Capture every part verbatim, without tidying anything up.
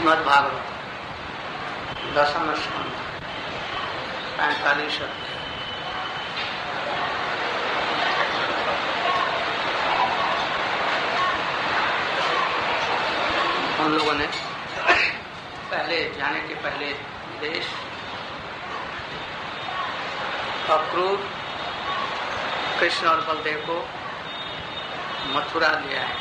श्रीमद् भागवत दसम स्कंध पैंतालीस अध्याय। हम लोगों ने पहले जाने के पहले देश अक्रूर कृष्ण और बलदेव को मथुरा ले आए।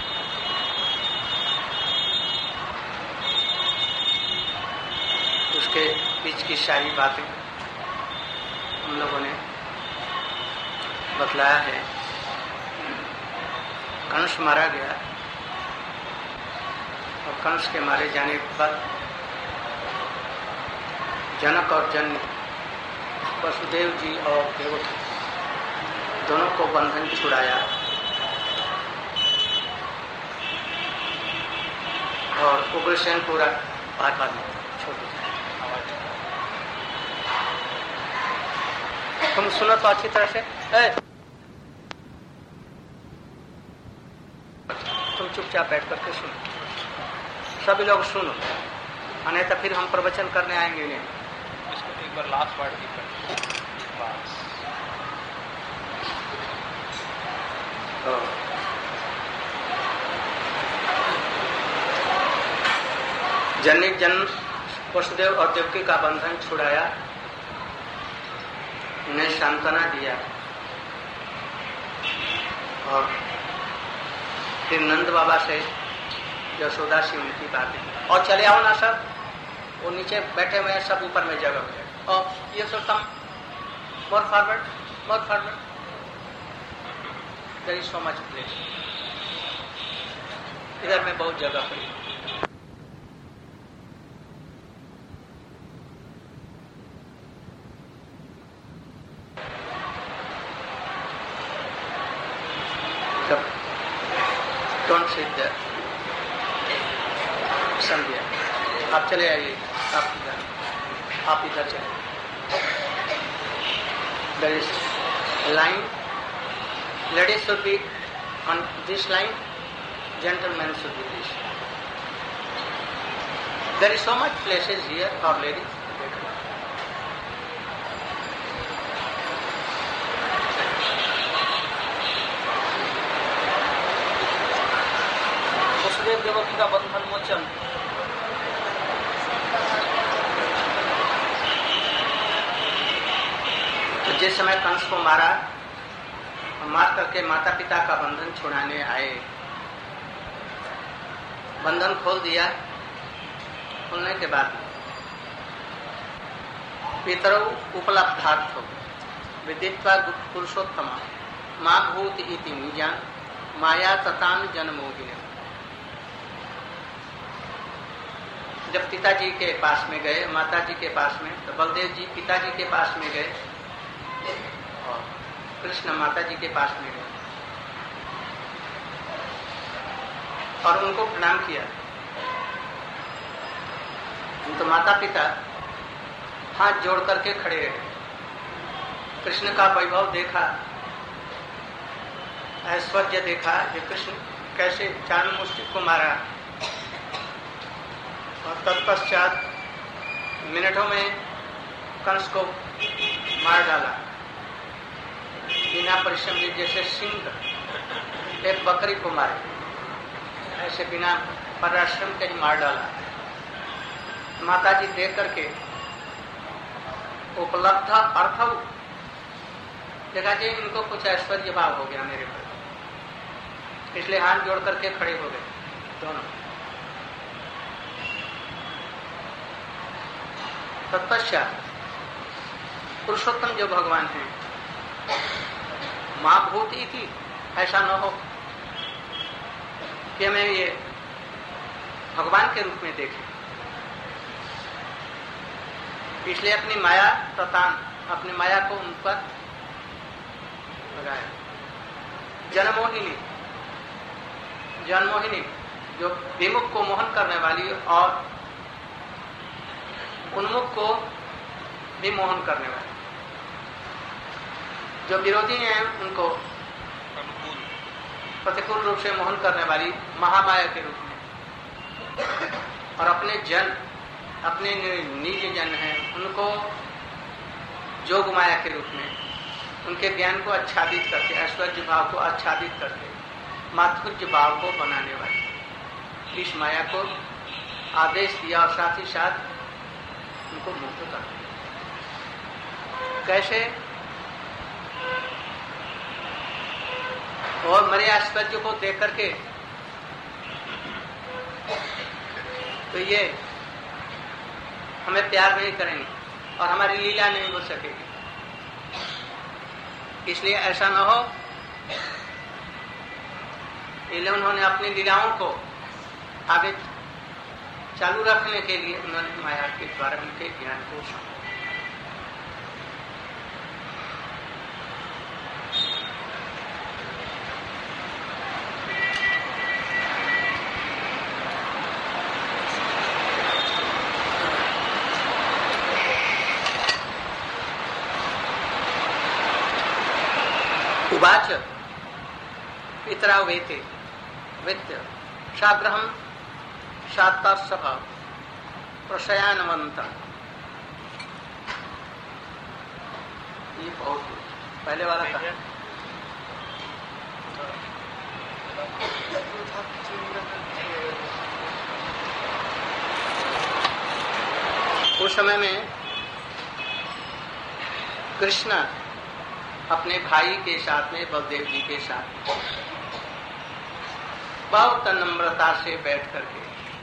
उसके बीच की सारी बातें हम लोगों ने बतलाया है। कंस मारा गया और कंस के मारे जाने के बाद जनक और जन्य वसुदेव जी और देवकी दोनों को बंधन छुड़ाया और उग्रसेन पूरा बात बात में छोड़ दिया। तुम सुनो तो अच्छी तरह से। ए, तुम चुपचाप बैठ करके सुनो, सभी लोग सुनो, नहीं तो फिर हम प्रवचन करने आएंगे नहीं। इसको एक बार लास्ट वर्ड भी कर जनिक जन्म वसुदेव और देवकी का बंधन छुड़ाया, उन्हें सांत्वना दिया और फिर नंद बाबा से यशोदा से उनकी बातें। और चले आओ ना सब, वो नीचे बैठे हुए हैं, सब ऊपर में जगह हो। और ये सब come more forward more forward there is so much place. इधर में बहुत जगह पड़ी। डोंट सिट देयर, समझिए। आप चले आइए, आप इधर आप इधर चले। There is line, ladies should be on this line, gentleman should be this. There is so much places here for ladies. Vasudev Devaki का बंधन मोचन। तो जिस समय कंस को मारा, मार करके माता पिता का बंधन छुड़ाने आए, बंधन खोल दिया। खोलने के बाद पितरौ उपलब्धार्थो विदित्वा पुरुषोत्तम मां भूत इति निजान माया ततान जनमोहिनी। जब पिताजी के पास में गए, माताजी के पास में, तो बलदेव जी पिताजी के पास में गए और कृष्ण माताजी के पास में गए और उनको प्रणाम किया। तो माता पिता हाथ जोड़ करके खड़े रहे। कृष्ण का वैभव देखा, ऐश्वर्य देखा कि कृष्ण कैसे चारण मुष्टि को मारा और तत्पश्चात मिनटों में कंस को मार डाला बिना परिश्रम के। जैसे सिंह एक बकरी को मारे, ऐसे बिना परिश्रम के ही मार डाला। माताजी देख करके उपलब्ध अर्थ देखा कि इनको कुछ ऐश्वर्य भाव हो गया मेरे पर, इसलिए हाथ जोड़ करके खड़े हो गए दोनों। तत्पश्चात पुरुषोत्तम जो भगवान हैं, मां भूत इति, ऐसा न हो कि हमें ये भगवान के रूप में देखें, इसलिए अपनी माया ततान, अपनी माया को उन पर लगाया। जनमोहिनी, जनमोहिनी जो विमुख को मोहन करने वाली और उन्मुख को भी मोहन करने वाली, जो विरोधी हैं उनको प्रतिकूल रूप से मोहन करने वाली महामाया के रूप में और अपने जन, अपने निज जन हैं, उनको जोग माया के रूप में उनके ज्ञान को आच्छादित करके, ऐश्वर्य भाव को आच्छादित करके माधुर्य भाव को बनाने वाली इस माया को आदेश दिया और साथ ही साथ उनको मुक्त कर दिया। कैसे? और मरे ऐश्वर्य को देख करके तो ये हमें प्यार नहीं करेंगे और हमारी लीला नहीं हो सकेगी। इसलिए ऐसा न हो, इसलिए उन्होंने अपनी लीलाओं को आगे चालू रखने के लिए उन्होंने माया के द्वारा उनके ज्ञान को समझा। उवाच पितरा वेते वित्त साग्रहम शात्तासभ प्रशयानवंत। ये बहुत पहले वाला था। उस समय में कृष्ण अपने भाई के साथ में, बलदेव जी के साथ बहुत नम्रता से बैठ करके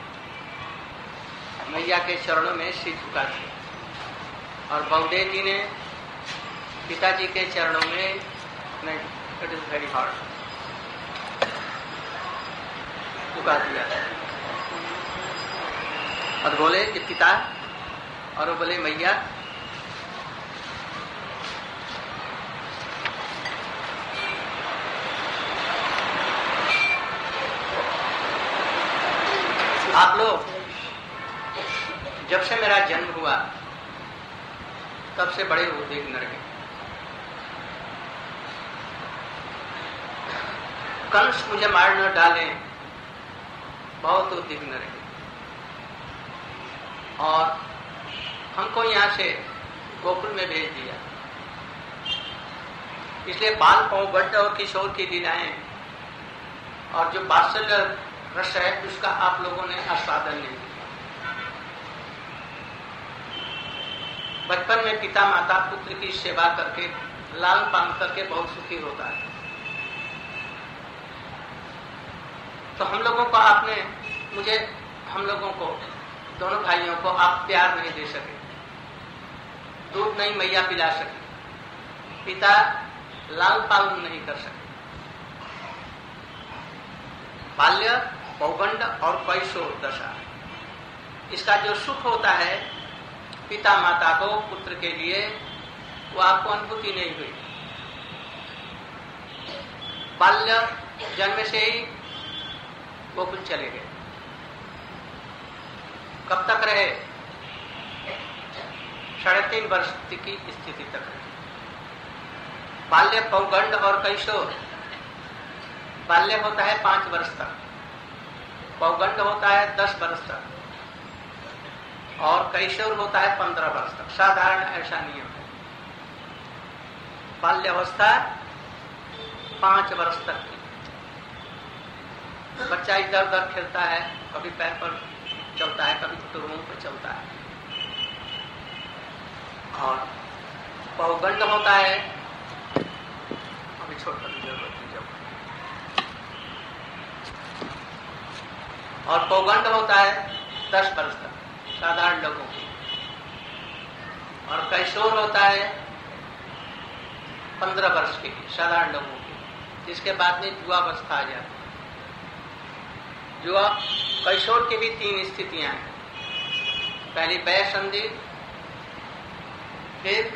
मैया के चरणों में सिर झुका दिया और बलदेव जी ने पिताजी के चरणों में, नहीं, इट इज वेरी हार्ड, झुका दिया और बोले कि पिता, और वो बोले मैया। आप लोग जब से मेरा जन्म हुआ तब से बड़े उद्विग्न रहे। कंस मुझे मार न डाले, बहुत उद्विग्न रहे और हमको यहाँ से गोकुल में भेज दिया। इसलिए बाल पौगढ़ और किशोर की लीलाएं और जो वात्सल्य रस है उसका आप लोगों ने आस्वादन नहीं किया। बचपन में पिता माता पुत्र की सेवा करके, लाल पान करके बहुत सुखी होता है। तो हम लोगों को आपने, मुझे, हम लोगों को, दोनों भाइयों को आप प्यार नहीं दे सके, दूध नहीं मैया पिला सके, पिता लाल पालन नहीं कर सके। बाल्य, पौगंड और कैशोर दशा, इसका जो सुख होता है पिता माता को पुत्र के लिए, वो आपको अनुभूति नहीं हुई। बाल्य जन्म से ही गोकुल चले गए। कब तक रहे? साढ़े तीन वर्ष की स्थिति तक रहे। बाल्य, पौगंड और कैशोर, बाल्य होता है पांच वर्ष तक, पौगंड होता है दस वर्ष तक और कैशोर होता है पंद्रह वर्ष तक। साधारण ऐसा नियम है। बाल्यावस्था पांच वर्ष तक की। बच्चा इधर उधर खेलता है, कभी पैर पर चलता है, कभी टुकड़ों पर चलता है। और पौगंड होता है, अभी छोटा जरूरत नहीं जब, और पौगंड होता है दस वर्ष तक साधारण लोगों की, और कैशोर होता है पंद्रह वर्ष के लिए साधारण लोगों की। जिसके बाद में जुआवस्था आ जाती है। जुआ, कैशोर की भी तीन स्थितियां हैं। पहली वय संधि, फिर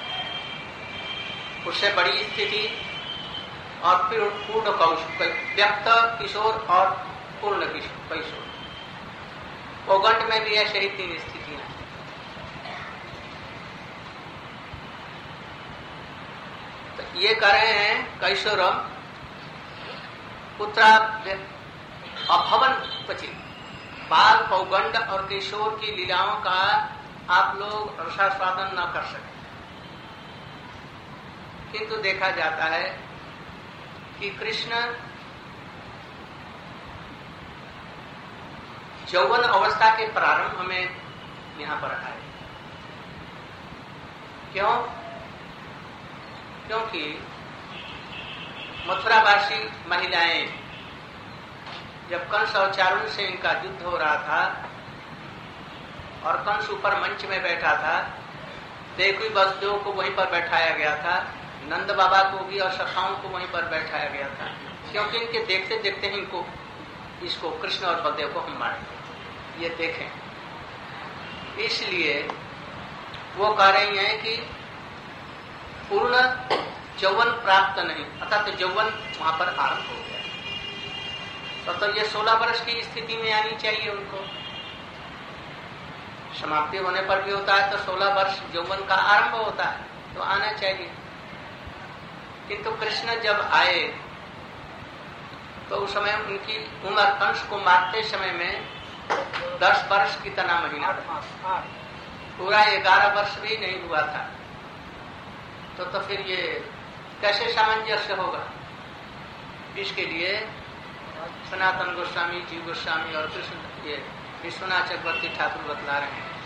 उससे बड़ी स्थिति और फिर पूर्ण कौशल, व्यक्त किशोर और पूर्ण किशोर कैशोर। पौगंड में भी ऐसे ही तीन स्थितियां हैं। तो ये कह रहे हैं कैशोरम पुत्रा अभवन क्वचित, बाल पौगंड और किशोर की लीलाओं का आप लोग रसास्वादन न कर सके, किंतु देखा जाता है कि कृष्ण यौवन अवस्था के प्रारंभ में यहां पर आए। क्यों? क्योंकि मथुरावासी महिलाएं जब कंस और चारुण से इनका युद्ध हो रहा था और कंस ऊपर मंच में बैठा था, देखी वसुदेव को वहीं पर बैठाया गया था, नंद बाबा को भी और सखाओं को वहीं पर बैठाया गया था, क्योंकि इनके देखते देखते ही इनको इसको कृष्ण और बलदेव को हम मारेंगे, ये देखें। इसलिए वो कह रही हैं कि पूर्ण यौवन प्राप्त नहीं, अर्थात तो यौवन वहां पर आरंभ हो गया। तो, तो ये सोलह वर्ष की स्थिति में आनी चाहिए उनको। समाप्ति होने पर भी होता है तो सोलह वर्ष यौवन का आरंभ होता है, तो आना चाहिए। किंतु कृष्ण जब आए तो उस समय उनकी उम्र कंस को मारते समय में दस वर्ष की तना महीना, पूरा ग्यारह वर्ष भी नहीं हुआ था। तो तो फिर ये कैसे सामंजस्य होगा? इसके लिए सनातन गोस्वामी, जीव गोस्वामी और कृष्ण ये विश्वनाथ चक्रवर्ती ठाकुर बतला रहे हैं।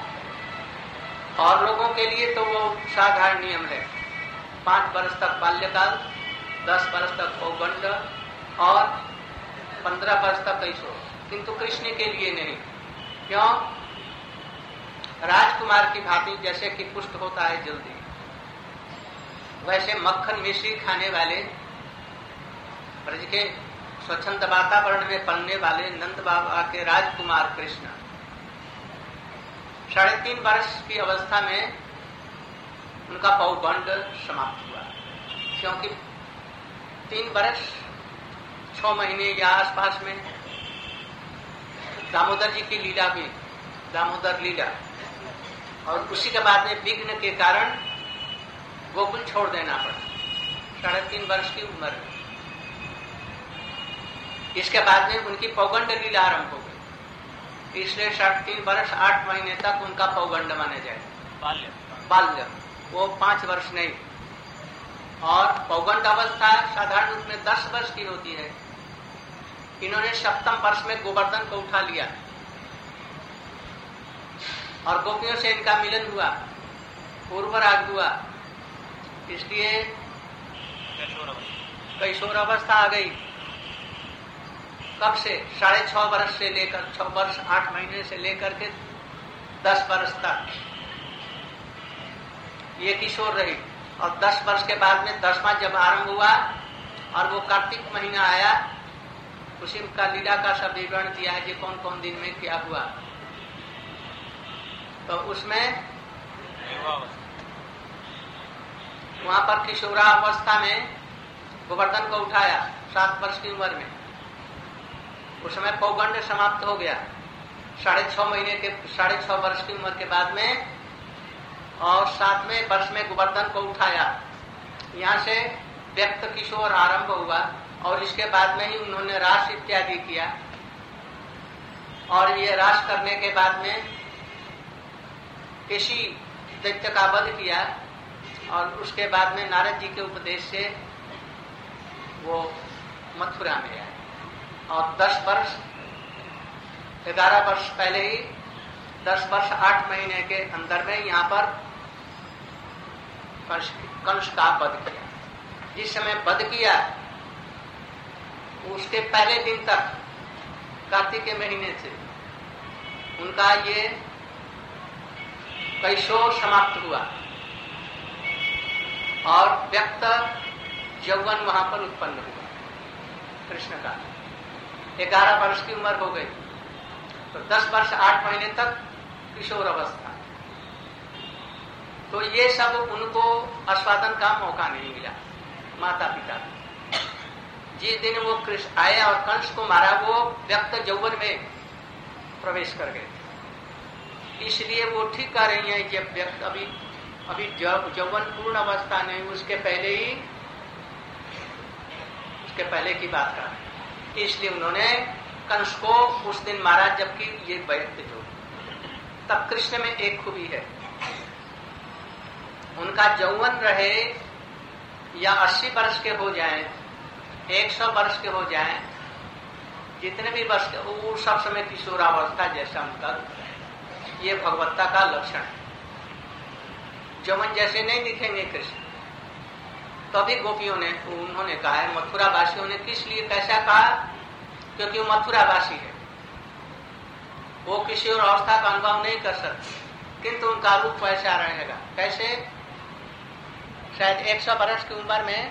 और लोगों के लिए तो वो साधारण नियम है, पांच वर्ष तक बाल्यकाल, दस वर्ष तक पौगंड और पंद्रह वर्ष तक कैशोर, किंतु कृष्ण के लिए नहीं। क्यों? राजकुमार की भांति जैसे कि पुष्ट होता है जल्दी, वैसे मक्खन मिश्री खाने वाले ब्रज के स्वच्छंद वातावरण में पलने वाले नंद बाबा के राजकुमार कृष्ण साढ़े तीन वर्ष की अवस्था में उनका पौगंड समाप्त हुआ, क्योंकि तीन वर्ष छह महीने या आसपास में दामोदर जी की लीला भी, दामोदर लीला, और उसी के बाद में विघ्न के कारण गोकुल छोड़ देना पड़ा साढ़े तीन वर्ष की उम्र में। इसके बाद में उनकी पौगंड लीला आरंभ हो गई, इसलिए साढ़े तीन वर्ष आठ महीने तक उनका पौगंड माना जाए, बाल्य बाल्य वो पांच वर्ष नहीं। और पौगंड अवस्था साधारण रूप में दस वर्ष की होती है। इन्होंने सप्तम वर्ष में गोवर्धन को उठा लिया और गोपियों से इनका मिलन हुआ, पूर्वराग हुआ, इसलिए कैशोर अवस्था आ गई। कब से? साढ़े छह वर्ष से लेकर छह वर्ष आठ महीने से लेकर के दस वर्ष तक ये किशोर रही। और दस वर्ष के बाद में दसवां जब आरंभ हुआ और वो कार्तिक महीना आया, उसी का लीला का सब विवरण दिया है कि कौन कौन दिन में क्या हुआ। तो उसमें वहां पर किशोरावस्था में गोवर्धन को उठाया सात वर्ष की उम्र में, उस समय पौगंड समाप्त हो गया साढ़े छह महीने के साढ़े छह वर्ष की उम्र के बाद में, और सातवें वर्ष में गोवर्धन को उठाया। यहाँ से व्यक्त किशोर आरंभ हुआ और इसके बाद में ही उन्होंने रास इत्यादि किया। और ये रास करने के बाद में किसी दैत्य का वध किया और उसके बाद में नारद जी के उपदेश से वो मथुरा में आए। और दस वर्ष ग्यारह वर्ष पहले ही दस वर्ष आठ महीने के अंदर में यहाँ पर कंस का वध किया। जिस समय वध किया उसके पहले दिन तक कार्तिक के महीने से उनका ये कैशोर समाप्त हुआ और व्यक्त यौवन वहां पर उत्पन्न हुआ कृष्ण का। ग्यारह वर्ष की उम्र हो गई तो दस वर्ष आठ महीने तक किशोर अवस्था। तो ये सब उनको आस्वादन का मौका नहीं मिला माता पिता को। जिस दिन वो कृष्ण आए और कंस को मारा, वो व्यक्त यौवन में प्रवेश कर गए। इसलिए वो ठीक कह रही है कि व्यक्त अभी अभी यौवन पूर्ण अवस्था नहीं, उसके पहले ही उसके पहले की बात कर रहे हैं। इसलिए उन्होंने कंस को उस दिन मारा, जबकि ये वैद्य जो। तब कृष्ण में एक खूबी है, उनका यौवन रहे या अस्सी वर्ष के हो जाएं, एक सौ वर्ष के हो जाएं, जितने भी वर्ष के वो सब समय किशोरावस्था जैसा उनका, ये भगवत्ता का लक्षण है। यौवन जैसे नहीं दिखेंगे कृष्ण। तभी तो गोपियों ने उन्होंने कहा है, मथुरा वासियों ने किस लिए कैसा कहा, क्योंकि वो मथुरा वासी है, वो किसी और अवस्था का अनुभव नहीं कर सकते, किंतु उनका रूप वैसा रहेगा। कैसे? शायद एक सौ वर्ष की उम्र में,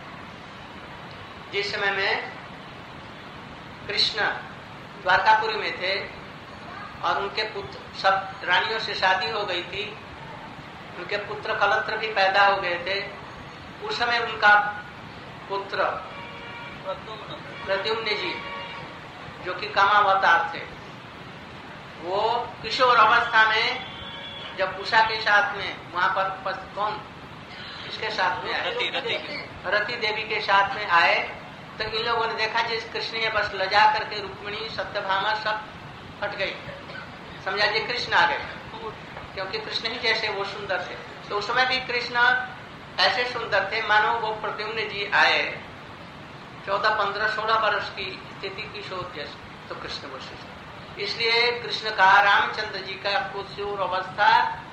जिस समय में कृष्ण द्वारकापुरी में थे और उनके पुत्र सब रानियों से शादी हो गई थी, उनके पुत्र कलत्र भी पैदा हो गए थे, उस समय उनका पुत्र प्रद्युम्न जी जो कि कामावतार थे, वो किशोर अवस्था में जब उषा के साथ में वहां पर कौन किसके साथ में आए, रति, रति, रति देवी के साथ में आए, तो इन लोगों ने देखा जिस कृष्ण ने बस लजा करके रुक्मिणी सत्यभामा सब हट गई, समझा जी कृष्ण आ गए, क्योंकि कृष्ण ही जैसे वो सुंदर थे। तो उस समय भी कृष्ण ऐसे सुंदर थे मानो वो प्रद्युम्न जी आए चौदह पंद्रह सोलह वर्ष की स्थिति किशोर जैसे, तो कृष्ण वो सुंदर। इसलिए कृष्ण का रामचंद्र जी का किशोर अवस्था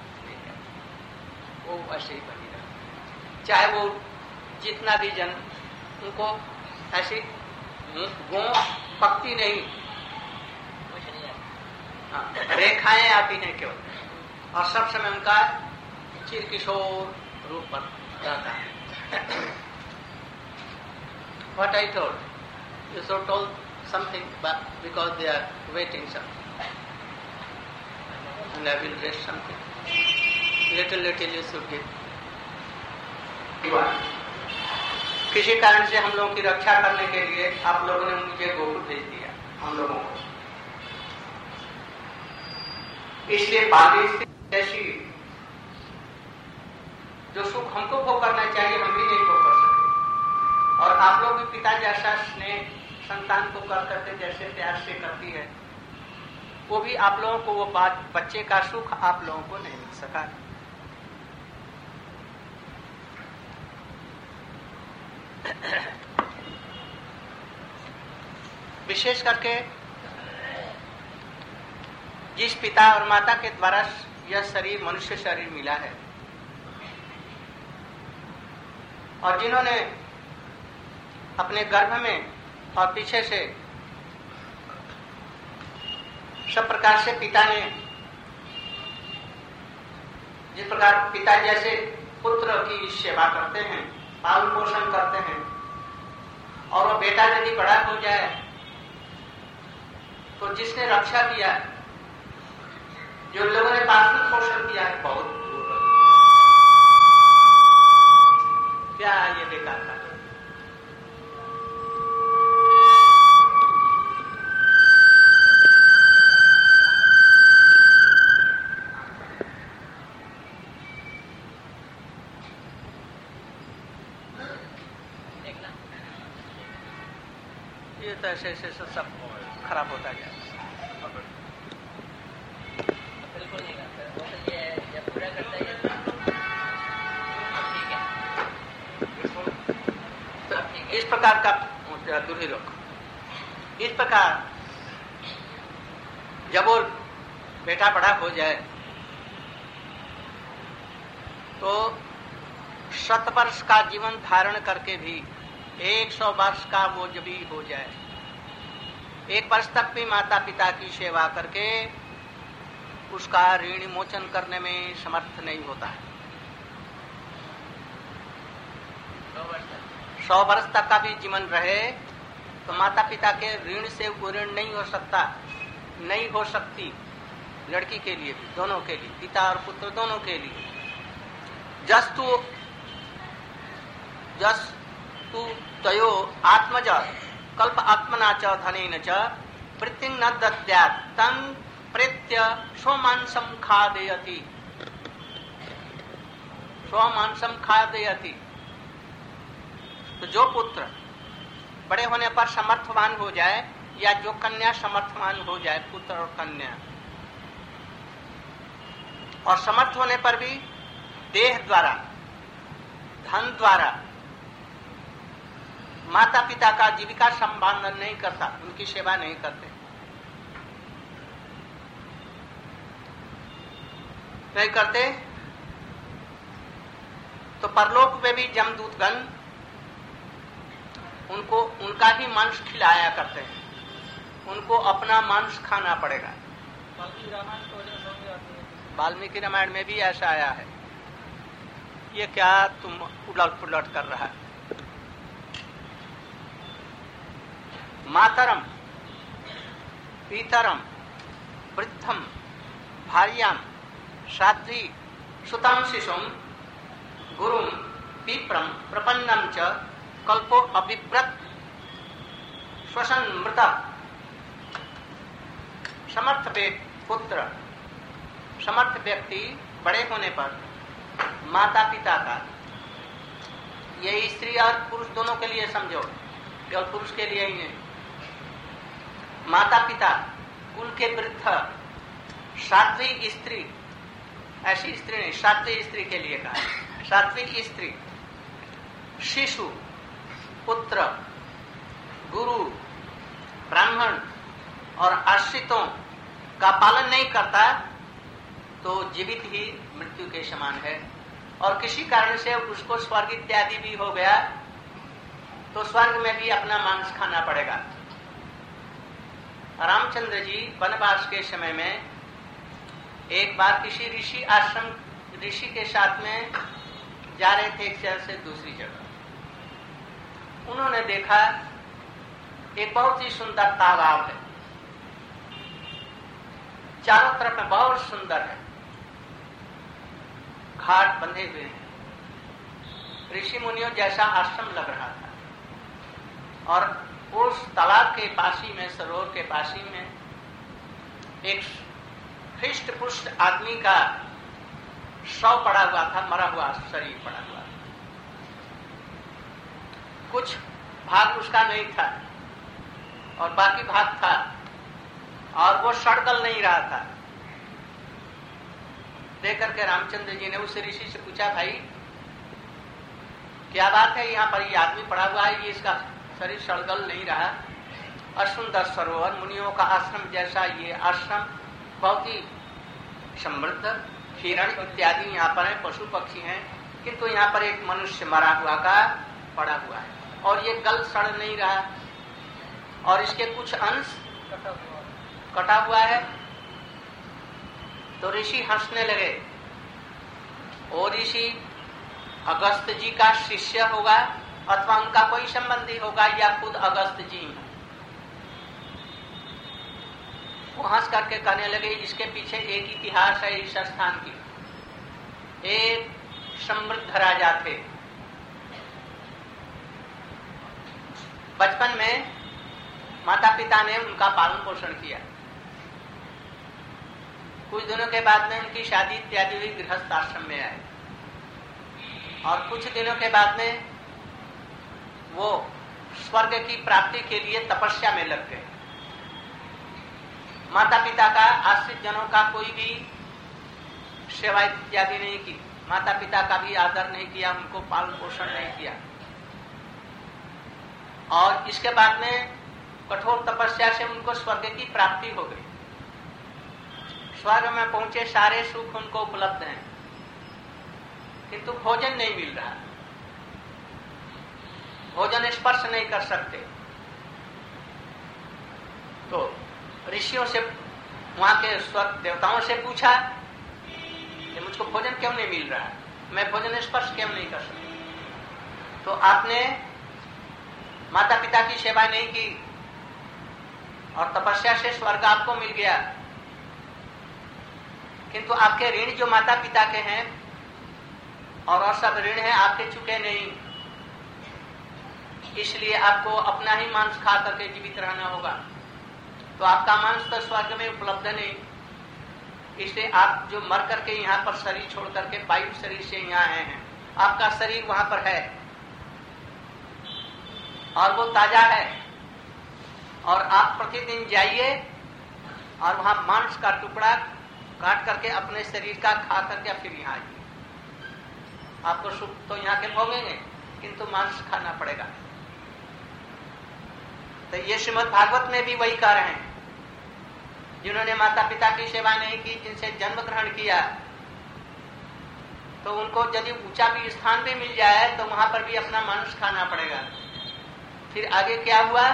वो ऐसे ही बनी रहा, चाहे वो जितना भी जन उनको ऐसी गो पक्ति नहीं, हाँ, रेखाएं आती हैं केवल, और सब समय उनका चिर किशोर रूप पर रहता है। What I told, you so told something, but because they are waiting something, and I will raise something. Little little you should give. किसी कारण से हम लोगों की रक्षा करने के लिए आप लोगों ने मुझे गोकुल भेज दिया, हम लोगों को। इसलिए बाली स्थिति ऐसी जो सुख हमको भोग करना चाहिए हम भी नहीं भोग कर सकते, और आप लोग भी पिता जैसा स्नेह संतान को कर करके जैसे प्यार से करती है, वो भी आप लोगों को वो बात बच्चे का सुख आप लोगों को नहीं मिल सका। विशेष करके जिस पिता और माता के द्वारा यह शरीर मनुष्य शरीर मिला है, और जिन्होंने अपने गर्भ में और पीछे से सब प्रकार से पिता ने, जिस प्रकार पिता जैसे पुत्र की सेवा करते हैं, पालन पोषण करते हैं, और वो बेटा यदि बड़ा हो जाए तो जिसने रक्षा किया, जो लोगों ने पालन पोषण किया है, बहुत क्या ये बेकार था। ये तो ऐसे ऐसे सब खराब होता गया। बिल्कुल नहीं करता, वो तो ये जब पूरा करता है ठीक है। इस प्रकार का दुर्हिलोक, इस प्रकार जब वो बेटा बड़ा हो जाए तो शत वर्ष का जीवन धारण करके भी एक सौ वर्ष का वो जब भी हो जाए, एक वर्ष तक भी माता पिता की सेवा करके उसका ऋण मोचन करने में समर्थ नहीं होता है। सौ वर्ष तक का भी जीवन रहे तो माता पिता के ऋण से वो ऋण नहीं हो सकता, नहीं हो सकती, लड़की के लिए भी, दोनों के लिए, पिता और पुत्र दोनों के लिए। जस तू जस तू तयो आत्मज कल्प आत्मना च धनेन च वृत्तिं न दद्यात् तं प्रेत्य स्वमांसं खादयति, स्वमांसं खादयति। तो जो पुत्र बड़े होने पर समर्थवान हो जाए या जो कन्या समर्थवान हो जाए, पुत्र और कन्या, और समर्थ होने पर भी देह द्वारा, धन द्वारा माता पिता का जीविका संपादन नहीं करता, उनकी सेवा नहीं करते, नहीं करते तो परलोक में भी जमदूतगण उनको उनका ही मांस खिलाया करते हैं, उनको अपना मांस खाना पड़ेगा। वाल्मीकि रामायण में भी ऐसा आया है। ये क्या तुम उलट पुलट कर रहा है? मातरम पीतरम वृद्धम भार्याम साध्वी सुताम शिशुम गुरुम विप्रम प्रपन्नम च कल्पो अभिव्रत श्वसन मृत। समर्थ पुत्र, समर्थ व्यक्ति बड़े होने पर माता पिता का, ये स्त्री और पुरुष दोनों के लिए समझो, केवल पुरुष के लिए ही नहीं, माता पिता, कुल के वृद्ध, साध्वी स्त्री, ऐसी स्त्री नहीं, साध्वी स्त्री के लिए कहा, साध्वी स्त्री, शिशु, पुत्र, गुरु, ब्राह्मण और आश्रितों का पालन नहीं करता तो जीवित ही मृत्यु के समान है। और किसी कारण से उसको स्वर्ग इत्यादि भी हो गया तो स्वर्ग में भी अपना मांस खाना पड़ेगा। रामचंद्र जी वनवास के समय में एक बार किसी ऋषि आश्रम, ऋषि के साथ में जा रहे थे एक शहर से दूसरी जगह। उन्होंने देखा एक बहुत ही सुंदर तालाब है, चारों तरफ में बहुत सुंदर है, घाट बंधे हुए हैं, ऋषि मुनियों जैसा आश्रम लग रहा था। और उस तालाब के पासी में, सरोवर के पासी में एक हृष्ट पुष्ट आदमी का शव पड़ा हुआ था, मरा हुआ शरीर पड़ा हुआ था। कुछ भाग उसका नहीं था और बाकी भाग था, और वो सड़गल नहीं रहा था। देख करके रामचंद्र जी ने उस ऋषि से पूछा, भाई क्या बात है, यहाँ पर ये आदमी पड़ा हुआ है, ये इसका शरीर सड़गल नहीं रहा, और सुंदर सरोवर, मुनियों का आश्रम जैसा ये आश्रम, बहुत ही समृद्ध, हिरण इत्यादि यहाँ पर है, पशु पक्षी हैं, किंतु यहाँ पर एक मनुष्य मरा हुआ का पड़ा हुआ है और ये गल सड़ नहीं रहा, और इसके कुछ अंश कटा हुआ है। तो ऋषि हंसने लगे। और ऋषि अगस्त जी का शिष्य होगा अथवा उनका कोई संबंधी होगा या खुद अगस्त जी। वो हंस करके कहने लगे, इसके पीछे एक इतिहास है इस स्थान की। एक समृद्ध राजा थे, बचपन में माता पिता ने उनका पालन पोषण किया। कुछ दिनों के बाद में उनकी शादी इत्यादि हुई, गृहस्थ आश्रम में आए, और कुछ दिनों के बाद में वो स्वर्ग की प्राप्ति के लिए तपस्या में लग गए। माता पिता का, आश्रित जनों का कोई भी सेवा इत्यादि नहीं की, माता पिता का भी आदर नहीं किया, उनको पालन पोषण नहीं किया। और इसके बाद में कठोर तपस्या से उनको स्वर्ग की प्राप्ति हो गई। स्वर्ग में पहुंचे, सारे सुख उनको उपलब्ध हैं, किंतु भोजन नहीं मिल रहा, भोजन स्पर्श नहीं कर सकते। तो ऋषियों से, वहां के स्वर्ग देवताओं से पूछा कि मुझको भोजन क्यों नहीं मिल रहा, मैं भोजन स्पर्श क्यों नहीं कर सकता? तो आपने माता पिता की सेवा नहीं की और तपस्या से स्वर्ग आपको मिल गया, किंतु आपके ऋण जो माता पिता के हैं और और सब ऋण है आपके चुके नहीं, इसलिए आपको अपना ही मांस खा करके जीवित रहना होगा। तो आपका मांस तो स्वर्ग में उपलब्ध नहीं, इसलिए आप जो मर करके यहाँ पर शरीर छोड़ करके वायु शरीर से यहाँ आए हैं, आपका शरीर वहां पर है और वो ताजा है, और आप प्रतिदिन जाइए और वहां मांस का टुकड़ा काट करके अपने शरीर का खा करके फिर यहाँ आइए। आपको सुख तो यहाँ के भोगेंगे, किंतु मांस खाना पड़ेगा। तो ये श्रीमद् भागवत में भी वही कह रहे हैं, जिन्होंने माता पिता की सेवा नहीं की, जिनसे जन्म ग्रहण किया, तो उनको यदि ऊंचा भी स्थान भी मिल जाए तो वहां पर भी अपना मांस खाना पड़ेगा। फिर आगे क्या हुआ,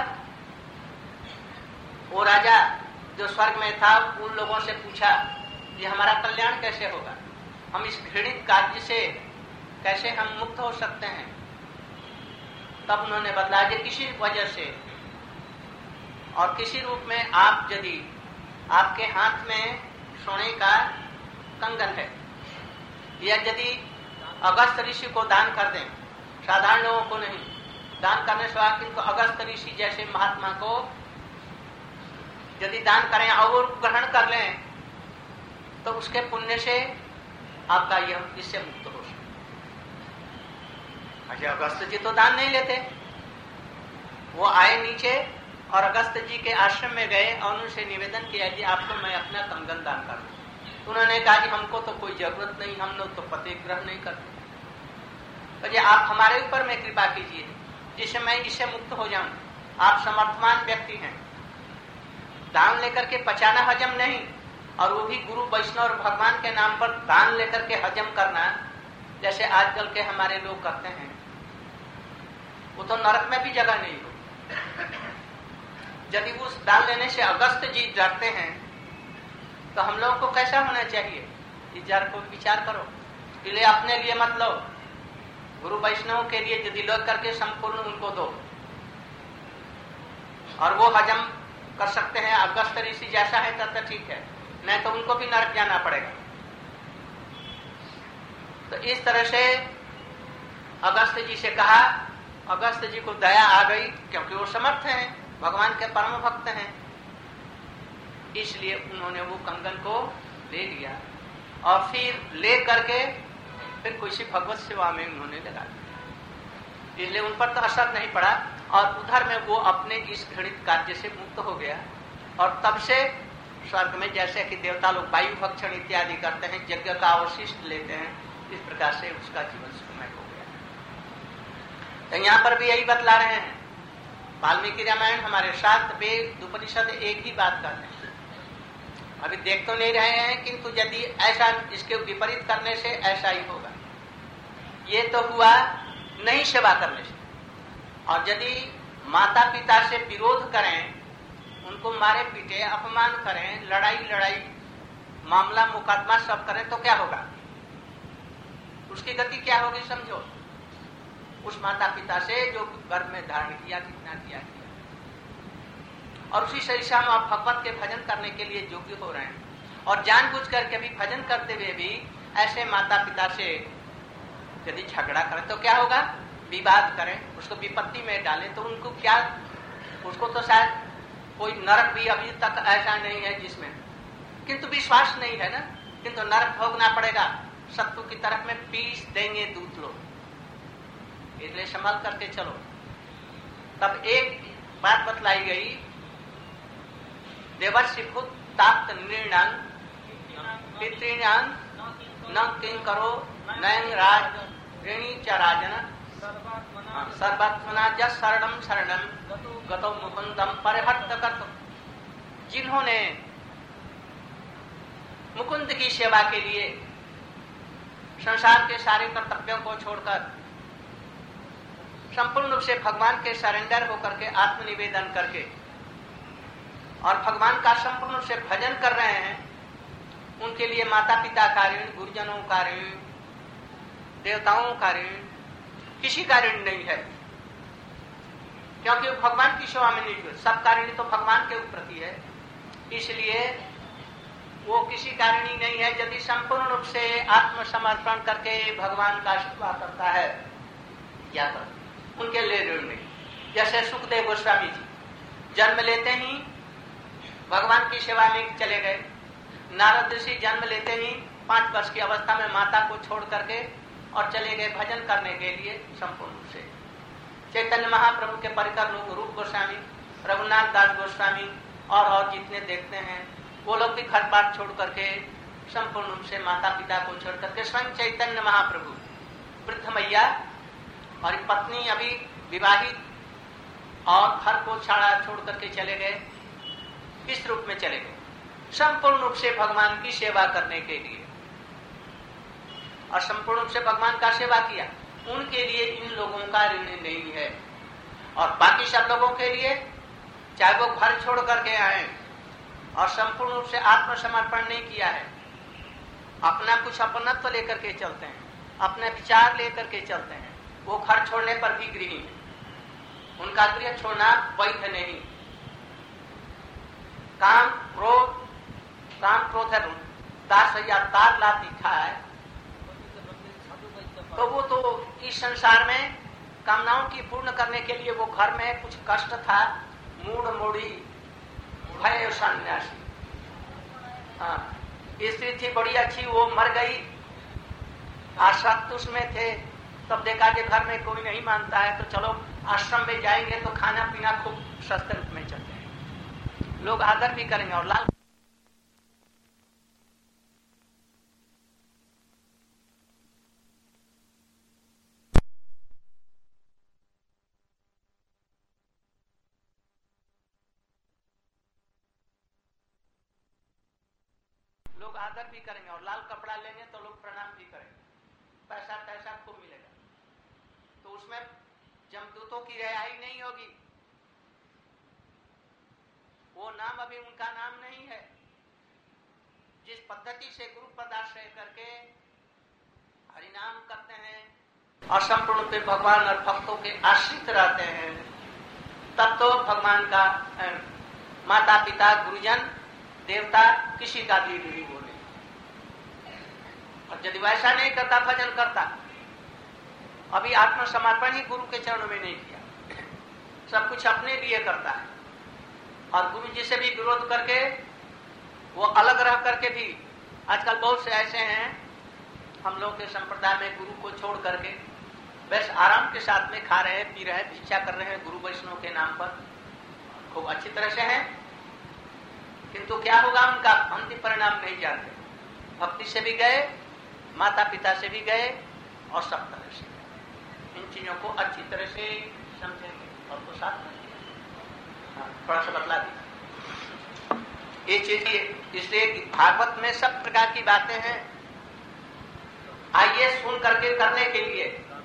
वो राजा जो स्वर्ग में था उन लोगों से पूछा कि हमारा कल्याण कैसे होगा, हम इस घृणित कार्य से कैसे हम मुक्त हो सकते हैं। तब उन्होंने बतलाया कि किसी वजह से और किसी रूप में आप यदि आपके हाथ में सोने का कंगन है, या यदि अगस्त ऋषि को दान कर दें, साधारण लोगों को नहीं, दान करने से बाद किंतु अगस्त ऋषि जैसे महात्मा को यदि दान करें और ग्रहण कर लें तो उसके पुण्य से आपका यह इससे मुक्त हो सकता। अच्छा, अगस्त जी तो दान नहीं लेते, वो आए नीचे और अगस्त जी के आश्रम में गए और उनसे निवेदन किया कि आपको मैं अपना कंगन दान कर दूं। उन्होंने कहा कि हमको तो कोई जरूरत नहीं, हम लोग तो पति ग्रहण नहीं करते, तो आप हमारे ऊपर में कृपा कीजिए जिससे मैं इससे मुक्त हो जाऊं। आप समर्थमान व्यक्ति हैं, दान लेकर के पचाना हजम नहीं, और वो भी गुरु वैष्णव और भगवान के नाम पर दान लेकर के हजम करना जैसे आजकल के हमारे लोग करते हैं, वो तो नरक में भी जगह नहीं हो। यदि उस दान लेने से अगस्त जी डरते हैं तो हम लोगों को कैसा होना चाहिए, इस जार को विचार करो। इसलिए अपने लिए मत लो, गुरु वैष्णव के लिए यदि लो करके संपूर्ण उनको दो, और वो हजम कर सकते हैं अगस्त ऋषि जैसा है तब तो ठीक है, नहीं तो उनको भी नरक जाना पड़ेगा। तो इस तरह से अगस्त जी से कहा, अगस्त जी को दया आ गई क्योंकि वो समर्थ हैं, भगवान के परम भक्त हैं, इसलिए उन्होंने वो कंगन को ले लिया और फिर ले करके फिर किसी भगवत सेवा में उन्होंने लगा दिया। इसलिए उन पर तो असर नहीं पड़ा और उधर में वो अपने इस घृणित कार्य से मुक्त हो गया। और तब से स्वर्ग में जैसे कि देवता लोग वायु भक्षण इत्यादि करते हैं, यज्ञ का अवशिष्ट लेते हैं, इस प्रकार से उसका जीवन सुखमय हो गया। तो यहाँ पर भी यही बतला रहे हैं, वाल्मीकि रामायण हमारे साथ वेद उपनिषद एक ही बात करते हैं। अभी देख तो नहीं रहे हैं, किंतु यदि ऐसा इसके विपरीत करने से ऐसा ही होगा। ये तो हुआ नहीं सेवा करने से, और यदि माता पिता से विरोध करें, उनको मारे पीटे अपमान करें, लड़ाई लड़ाई मामला मुकदमा सब करें तो क्या होगा, उसकी गति क्या होगी समझो। उस माता पिता से जो गर्भ में धारण किया, कितना किया किया और उसी शरीर से हम आप भगवत के भजन करने के लिए योग्य हो रहे हैं। और जानबूझ करके भी भजन करते हुए भी ऐसे माता पिता से यदि झगड़ा करें तो क्या होगा, विवाद करें, उसको विपत्ति में डालें तो उनको क्या, उसको तो शायद कोई नरक भी अभी तक ऐसा नहीं है जिसमें, किंतु विश्वास नहीं है ना, किंतु नरक भोगना पड़ेगा, शत्रु की तरफ में पीस देंगे दूत लोग, इसलिए संभाल करके चलो। तब एक बात बतलाई गई, देवर्षि भूत ताप्त निर्णय पितृणां न किं करो नयन राज ऋणी च राजन सर्वात्मना ज शरणम शरणम गतो मुकुंदम परिहर्त कर। जिन्होंने मुकुंद की सेवा के लिए संसार के सारे कर्तव्यों को छोड़कर संपूर्ण रूप से भगवान के सरेंडर होकर के आत्मनिवेदन करके और भगवान का संपूर्ण रूप से भजन कर रहे हैं, उनके लिए माता पिता का ऋण, गुरुजनों का ऋण, देवताओं का ऋण, किसी का ऋण नहीं है, क्योंकि भगवान की सेवा में नहीं, सबका ऋण तो भगवान के प्रति है। इसलिए वो किसी का ऋणी नहीं है यदि संपूर्ण रूप से आत्मसमर्पण करके भगवान का सेवा करता है, या कर उनके लिए ऋण नहीं। जैसे सुखदेव गोस्वामी जी जन्म लेते ही भगवान की सेवा में चले गए, नारद ऋषि जन्म लेते ही पांच वर्ष की अवस्था में माता को छोड़ करके और चले गए भजन करने के लिए संपूर्ण रूप से। चैतन्य महाप्रभु के परिकर लोग रूप गोस्वामी रघुनाथ दास गोस्वामी और और जितने देखते हैं वो लोग भी घर बार छोड़ करके संपूर्ण रूप से माता पिता को छोड़ करके स्वयं चैतन्य महाप्रभु वृद्ध मैया और पत्नी अभी विवाहित और घर को छाड़ा छोड़ करके चले गए। किस रूप में चले गए? संपूर्ण रूप से भगवान की सेवा करने के लिए। और संपूर्ण रूप से भगवान का सेवा किया, उनके लिए इन लोगों का ऋण नहीं है। और बाकी सब लोगों के लिए, चाहे वो घर छोड़ करके आए और संपूर्ण रूप से आत्मसमर्पण नहीं किया है, अपना कुछ अपनत्व लेकर के चलते हैं, अपने विचार लेकर के चलते हैं, वो घर छोड़ने पर भी गृही है, उनका गृह छोड़ना वैध नहीं। काम क्रोध काम क्रोध है दास या तार ला दिखा है, तो वो तो इस संसार में कामनाओं की पूर्ण करने के लिए वो घर में कुछ कष्ट था, मूड मोड़ी भय सन्यासी। हाँ, स्त्री थी बड़ी अच्छी, वो मर गई, आसक्त उसमें थे, तब देखा कि घर में कोई नहीं मानता है तो चलो आश्रम में जाएंगे तो खाना पीना खूब सस्ते रूप में चलते हैं, लोग आदर भी करेंगे। और लाल लोग आदर भी करेंगे और लाल कपड़ा लेंगे तो लोग प्रणाम भी करेंगे, पैसा पैसा खूब मिलेगा। तो उसमें जमदूतों की रिहाई नहीं होगी, वो नाम अभी उनका नाम नहीं है। जिस पद्धति से गुरु पदाश्रय करके हरिनाम करते हैं और संपूर्ण पे भगवान और भक्तों के आश्रित रहते हैं, तब तो भगवान का माता पिता गुरुजन देवता किसी का भी नहीं बोले। और यदि वैसा नहीं करता, भजन करता, अभी आत्मसमर्पण ही गुरु के चरणों में नहीं किया, सब कुछ अपने लिए करता है और गुरु जी से भी विरोध करके वो अलग रह करके भी, आजकल बहुत से ऐसे हैं हम लोग के संप्रदाय में, गुरु को छोड़ करके बस आराम के साथ में खा रहे हैं, पी रहे हैं, भिक्षा कर रहे हैं गुरु वैष्णव के नाम पर, खूब अच्छी तरह से है, किंतु क्या होगा उनका अंतिम परिणाम नहीं जानते। भक्ति से भी गए, माता पिता से भी गए और सब तरह से। इन चीजों को अच्छी तरह से समझेंगे और को साथ में थोड़ा सा बतला दिया ये चीज। इसलिए भागवत में सब प्रकार की बातें हैं, आइए सुन करके करने के लिए,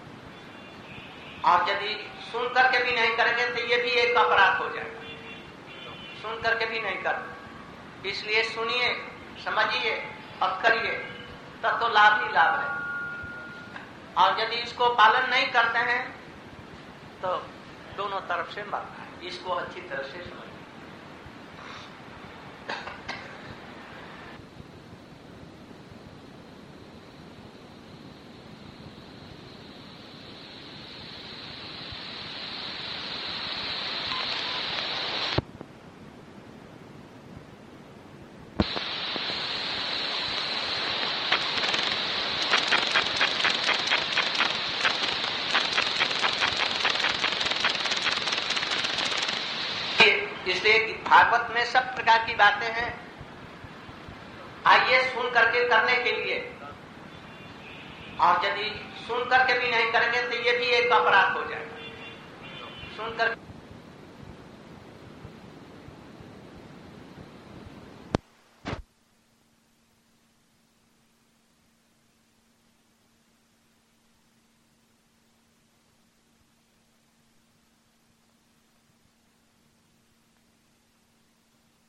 और यदि सुन करके भी नहीं करेंगे तो ये भी एक अपराध हो जाएगा, सुन करके भी नहीं कर। इसलिए सुनिए, समझिए और करिए, तब तो लाभ ही लाभ है। और यदि इसको पालन नहीं करते हैं तो दोनों तरफ से मरना है, इसको अच्छी तरह से समझिए। भागवत में सब प्रकार की बातें हैं, आइए सुन करके करने के लिए, और यदि सुन करके भी नहीं करेंगे तो ये भी एक अपराध हो जाएगा। सुन कर